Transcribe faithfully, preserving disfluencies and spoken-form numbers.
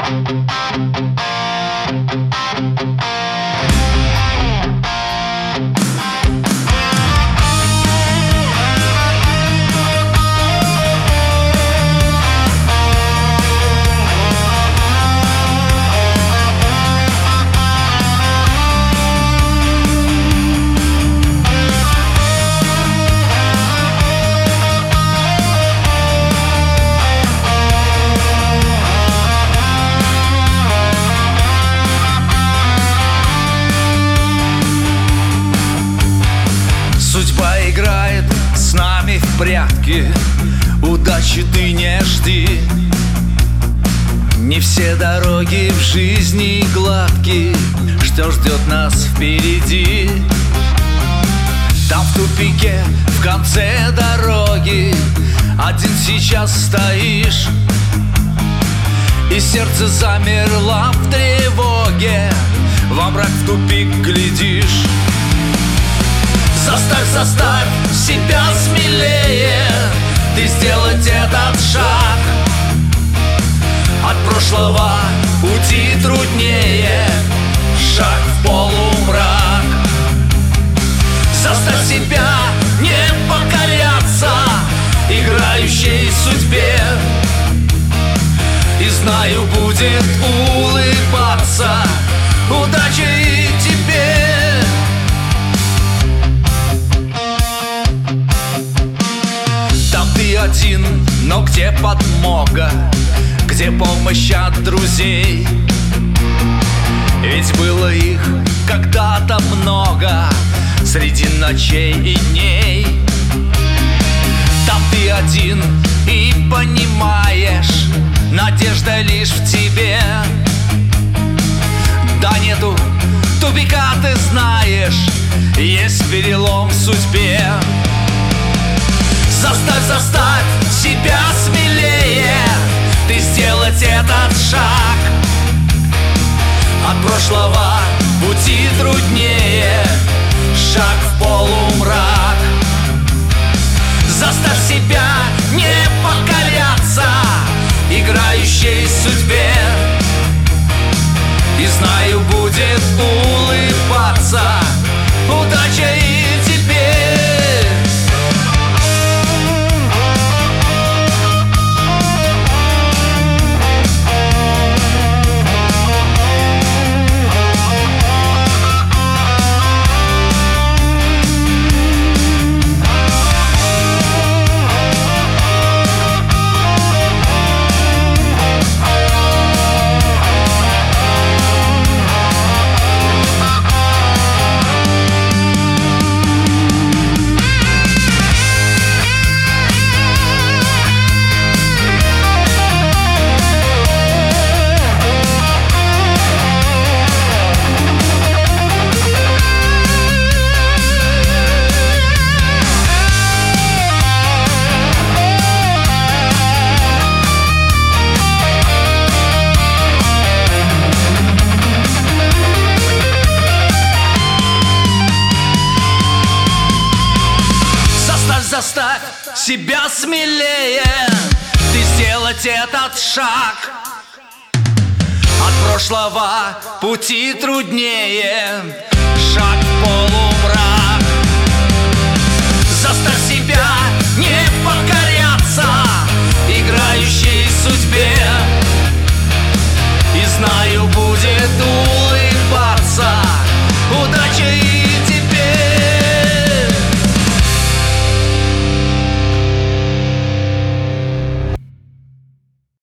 Играет с нами в прятки, удачи ты не жди. Не все дороги в жизни гладкие, что ждет нас впереди. Там в тупике, в конце дороги, один сейчас стоишь, и сердце замерло в тревоге, во мрак в тупик глядишь. Заставь, заставь себя смелее, ты сделать этот шаг. От прошлого уйти труднее, шаг в полумрак. Заставь себя не покоряться играющей судьбе, и знаю, будет улыбаться удача и тебе. Ты один, но где подмога, где помощь от друзей? Ведь было их когда-то много среди ночей и дней. Там ты один и понимаешь, надежда лишь в тебе. Да нету тупика, ты знаешь, есть перелом в судьбе. Заставь, заставь себя смелее, ты сделать этот шаг. От прошлого пути труднее, шаг в полумрак. Заставь себя не покоряться играющей судьбе, и знаю, будет улыбаться удача и тебе. Заставь себя смелее, ты сделать этот шаг. От прошлого пути труднее, шаг в полумрак. Заставь себя не покоряться играющей судьбе, и знаю, будет